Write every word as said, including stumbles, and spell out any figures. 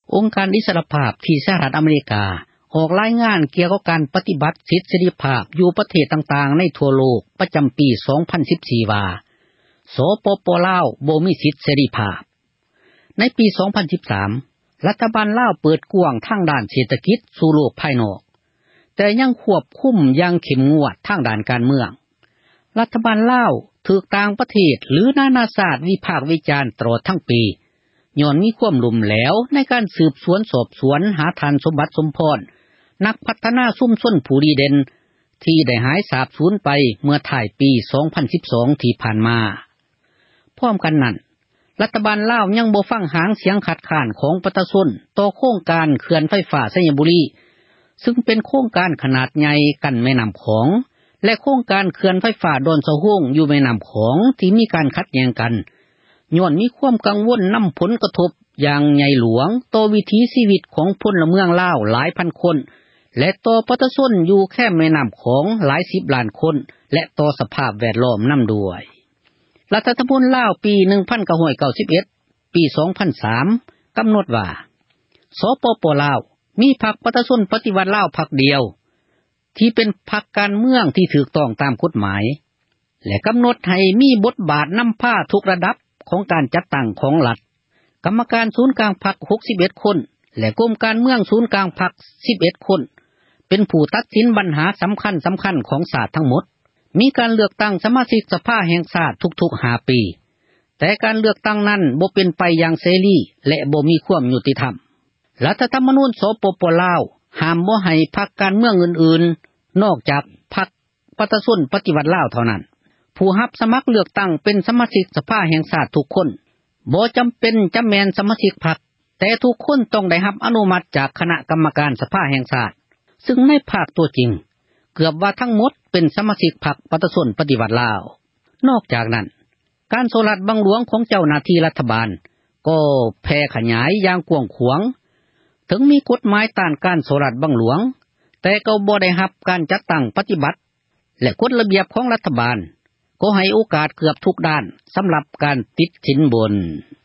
องค์การอิสรภาพที่สหรัฐอเมริกาออกรายงานเกี่ยวกับการปฏิบัติสิทธิเสรีภาพอยู่ประเทศต่างๆในทั่วโลกประจำปีสองพันสิบสี่ว่าสปป.ลาวบ่มีสิทธิเสรีภาพในปีสองพันสิบสามรัฐบาลลาวเปิดกว้างทางด้านเศรษฐกิจสู่โลกภายนอกแต่ยังควบคุมอย่างเข้มงวดทางด้านการเมืองรัฐบาลลาวถูกต่างประเทศหรือนานาชาติวิพากษ์วิจารณ์ตลอดทั้งปีย้อนมีความลุ่มแหลวในการสืบสวนสอบสวนหาทานสมบัติสมพรนักพัฒนาชุมชนผู้ดีเด่นที่ได้หายสาบสูญไปเมื่อท้ายปีสองพันสิบสองที่ผ่านมาพร้อมกันนั้นรัฐบาลลาวยังบ่ฟังหางเสียงขัดข้านของประชาชนต่อโครงการเขื่อนไฟฟ้าสัญบุรีซึ่งเป็นโครงการขนาดใหญ่กั้นแม่น้ำของและโครงการเขื่อนไฟฟ้าดอนสะโฮงอยู่แม่น้ำของที่มีการขัดแย้งกันย้อนมีความกังวลนำผลกระทบอย่างใหญ่หลวงต่อวิถีชีวิตของพลเมืองลาวหลายพันคนและต่อประชาชนอยู่แค่แม่น้ำของหลายสิบล้านคนและต่อสภาพแวดล้อมนำด้วยรัฐธรรมนูญลาวปีหนึ่งพันเก้าร้อยเก้าสิบเอ็ดปีสองพันสามกำหนดว่าสปป.ลาวมีพรรคประชาชนปฏิวัติลาวพรรคเดียวที่เป็นพรรคการเมืองที่ถูกต้องตามกฎหมายและกำหนดให้มีบทบาทนำพาทุกระดับของการจัดตั้งของรัฐกรรมการศูนย์กลางพรรคหกสิบเอ็ดคนและกรมการเมืองศูนย์กลางพรรคสิบเอ็ดคนเป็นผู้ตัดสินปัญหาสำคัญสำคัญของชาติทั้งหมดมีการเลือกตั้งสมาชิกสภาแห่งชาติทุกๆห้าปีแต่การเลือกตั้งนั้นบ่เป็นไปอย่างเสรีและบ่มีความยุติธรรมรัฐธรรมนูญสปป.ลาวห้ามบ่ให้พรรคการเมืองอื่นๆนอกจากพรรคประชาชนปฏิวัติลาวเท่านั้นผู้รับสมัครเลือกตั้งเป็นสมาชิกสภาแห่งชาติทุกคนบ่จำเป็นจะแม่นสมาชิกพรรคแต่ทุกคนต้องได้รับอนุมัติจากคณะกรรมการสภาแห่งชาติซึ่งในภาคตัวจริงเกือบว่าทั้งหมดเป็นสมาชิกพรรคประชาชนปฏิวัติลาวนอกจากนั้นการโซลัดบังหลวงของเจ้าหน้าที่รัฐบาลก็แพร่ขยายอย่างกว้างขวางถึงมีกฎหมายต้านการโซลัดบังหลวงแต่ก็บ่ได้รับการจัดตั้งปฏิบัติและกฎระเบียบของรัฐบาลก็ให้โอกาสเกือบทุกด้านสำหรับการติดสินบน